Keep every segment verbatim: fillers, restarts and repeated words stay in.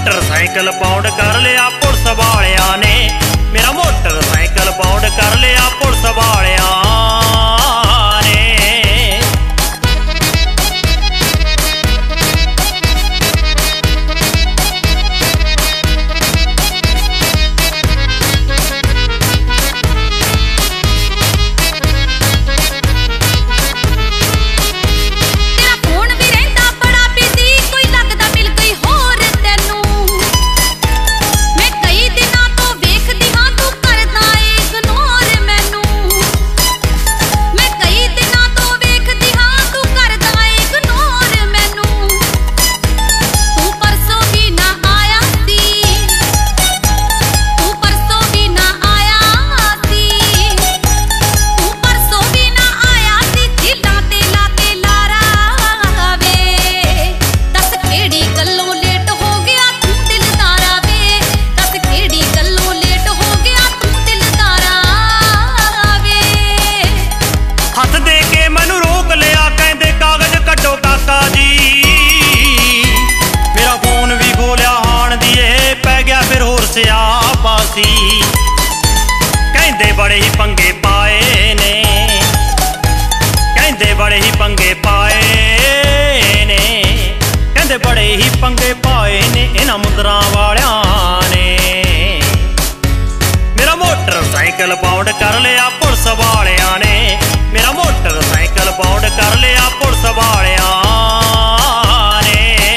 Motorcycle pound कर लिया police Walia ने, मेरा मोटरसाइकिल पाउंड कर लिया पुलिस वालिया ने। कहंदे बड़े ही पंगे पाए ने, कहंदे बड़े ही पंगे पाए ने, कहंदे बड़े ही पंगे पाए ने इन्हां मुंदरां वालियां ने। मेरा मोटरसाइकिल पाउंड कर लिया पुलिस वालियां ने, मेरा मोटरसाइकिल पाउंड कर लिया पुलिस वालियां ने।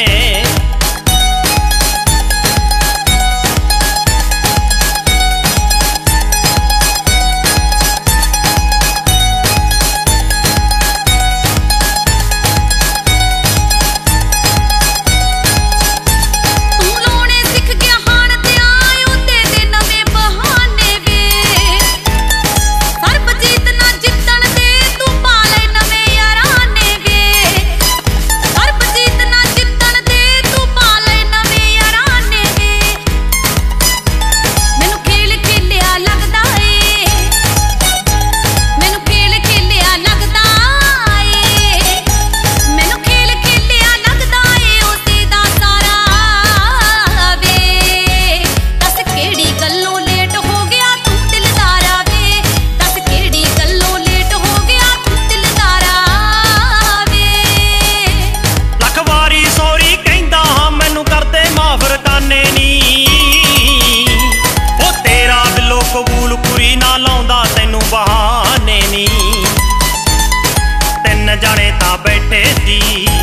जाने ता बैठे सी,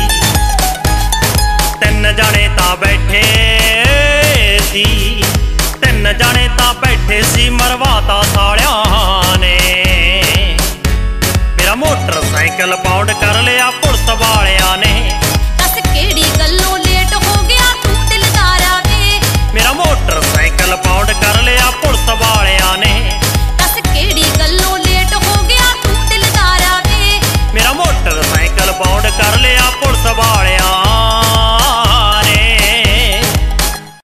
तिन जाने ता बैठे सी, तिन जाने ता बैठे सी मरवाता सालियां ने। मेरा मोटरसाइकिल पाउंड कर लिया।